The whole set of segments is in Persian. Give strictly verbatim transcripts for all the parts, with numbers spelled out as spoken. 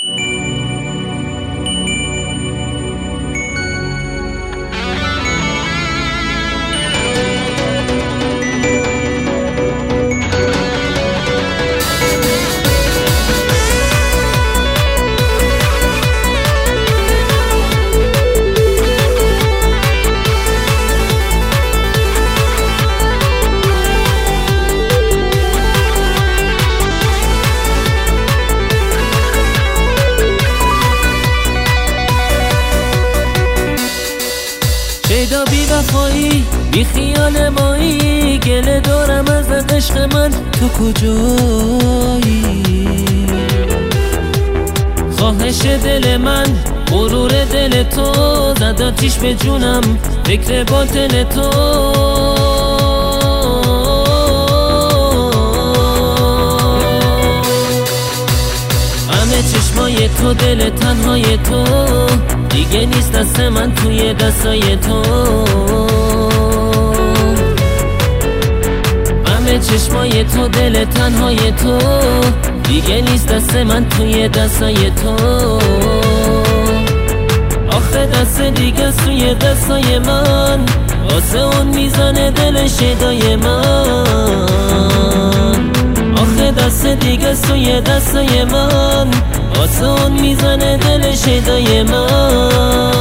شیدا بی وفایی بی خیال مایی، گله دارم از عشق من، تو کجایی؟ خواهش دل من غرور دل تو، زد آتیش به جونم فکر باطل تو. همه چشمای تو دل تنهای تو، دیگه نیست دست من توی دستای تو. همه چشمای تو دل تنهای تو، دیگه نیست دست من توی دستای تو. آخه دست دیگه توی دستای من، واسه اون میزنه دل شیدای من. آخه دست دیگه توی دستای من، واسه اون میزنه دل شیدای من.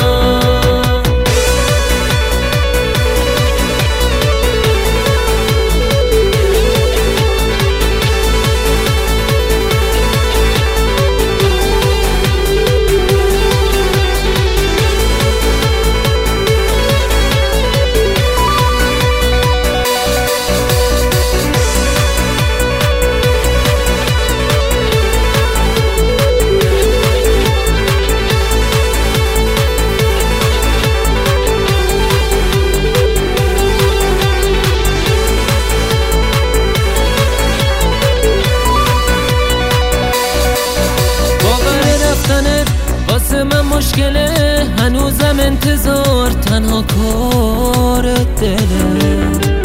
واسه من مشکله، هنوزم انتظار تنها کار دله.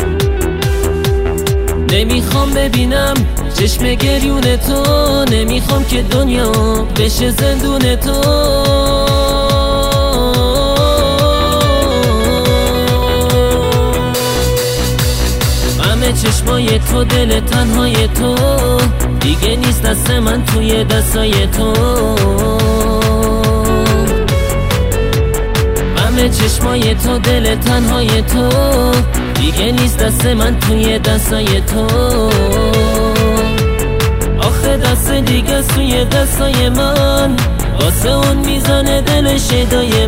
نمیخوام ببینم چشم گریون تو، نمیخوام که دنیا بشه زندون تو. همه چشمای تو دل تنهای تو، دیگه نیست دست من توی دستای تو. همه چشمای تو دل تنهای تو، دیگه نیست دست من توی دستای تو. آخه دست دیگه توی دستای من، واسه اون میزنه دل شیدای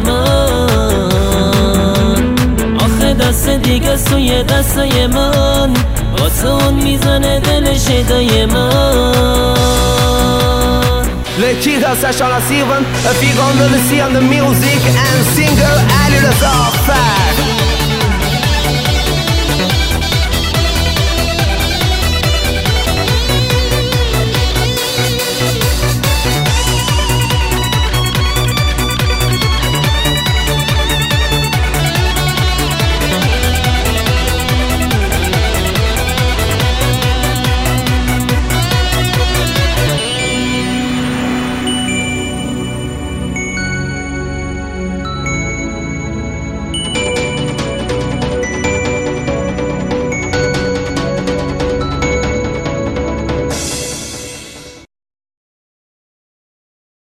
من. آخه دست دیگه توی دستای من، واسه اون میزنه دل شیدای من. Le killar sachant la siren, a figure de le ciel de musique, and single, allez le faire.